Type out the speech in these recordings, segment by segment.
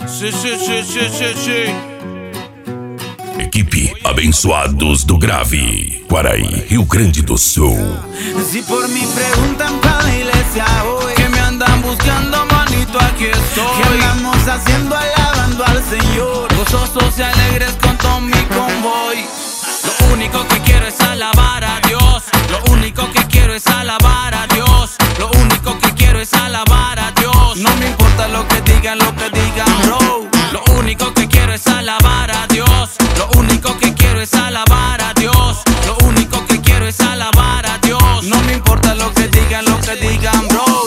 Sim. Equipe Abençoados do Grave, Quaraí, Rio Grande do Sul. Si por mí preguntan para la iglesia hoy, que me andan buscando, manito, aquí estoy. ¿Qué andamos haciendo alabando al Señor? Gozosos y alegres con todo mi convoy. Lo único que quiero es alabar a Dios. Lo único que quiero es alabar a Dios. Lo único que quiero es alabar a Dios. No me importa lo que digan, bro. Lo único que quiero es alabar a Dios. Lo único que quiero es alabar a Dios. Lo único que quiero es alabar a Dios. No me importa lo que digan, bro.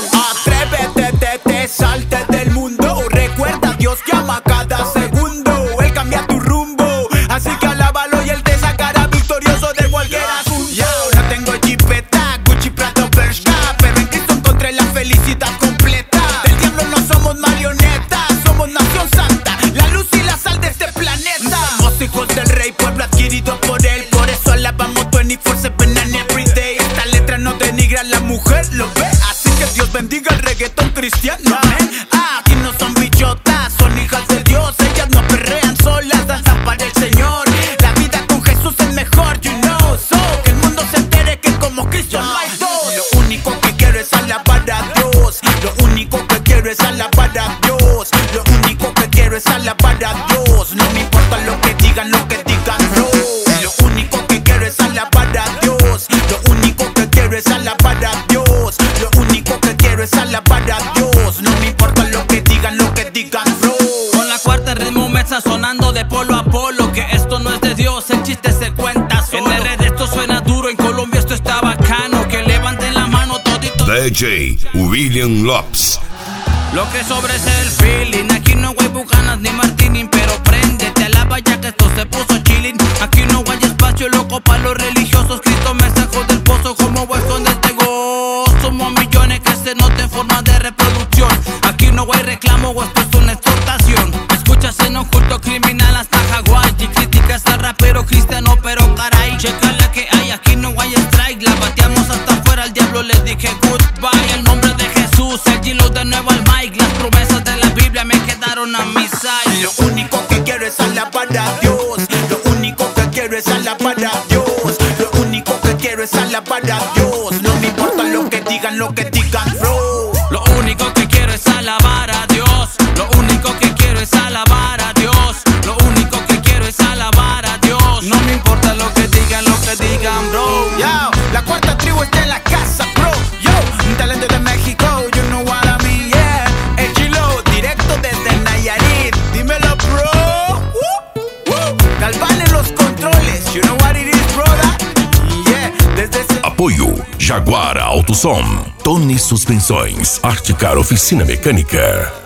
Atrévete, salte del mundo. Recuerda, Dios llama cada segundo. Él cambia tu rumbo, así que alábalo y Él te sacará victorioso de cualquier asunto. Y ahora tengo Jeepeta, Gucci, Prada, Bershka, pero en Cristo encontré la felicidad completa. Del diablo no somos marionetas, somos nación santa, la luz y la sal de este planeta. Somos hijos del rey, pueblo adquirido por Él. Por eso alabamos 24/7 and every day. Esta letra no denigra a la mujer, lo ve. Así que Dios bendiga el reggaetón cristiano. Aquí no son bichotas, son hijas de Dios. Ellas no perrean solas, danzan para el Señor. La vida con Jesús es mejor, you know. So, que el mundo se entere que como Cristo no hay dos. Lo único que quiero es alabar a Dios. Lo único que quiero es alabar a Dios. Lo único que quiero es alabar a Dios. No me importa lo que digan, bro. Lo único que quiero es alabar a Dios. Lo único que quiero es alabar a Dios. Lo único que quiero es alabar a Dios. No me importa lo que digan, bro. Con la cuarta ritmo me está sonando de polo a polo. Que esto no es de Dios, el chiste se cuenta solo. En RD esto suena duro, en Colombia esto está bacano. Que levanten la mano todito. DJ William Lopes. Lo que sobra es el feeling. Aquí no hay Bucanas ni Martini, pero préndete, alaba ya que esto se puso chilling. Aquí no hay espacio loco para los religiosos. Cristo me sacó del pozo como hueso de este gozo. Somos millones que se noten en forma de reproducción. Aquí no hay reclamo o esto es una exhortación. Escuchas en oculto criminal hasta Hawái. Y criticas al rapero cristiano, pero caray, checa la que hay, aquí no hay strike. La bateamos hasta afuera, al diablo le dije goodbye. El nombre de Jesús, el Gilo de nuevo al mic. Las promesas de la Biblia me quedaron a mi side. Lo único que quiero es alabar a Dios. Lo único que quiero es alabar a Dios. Lo único que quiero es alabar a Dios. No me importa lo que digan, bro. Lo único que quiero es alabar a Dios. Lo único que quiero es alabar a Dios. Lo único que quiero es alabar a Dios. No me importa lo que digan, bro. Yo, la cuarta tribu está en la casa, bro. Yo, un talento de México, you know what I mean, yeah. El Gilo, directo desde Nayarit. Dímelo, bro. Galván en los controles, you know what it is, brother. Yeah, desde ese... Apoio Jaguar Autosom, Tony Suspensões, Articar Oficina Mecânica.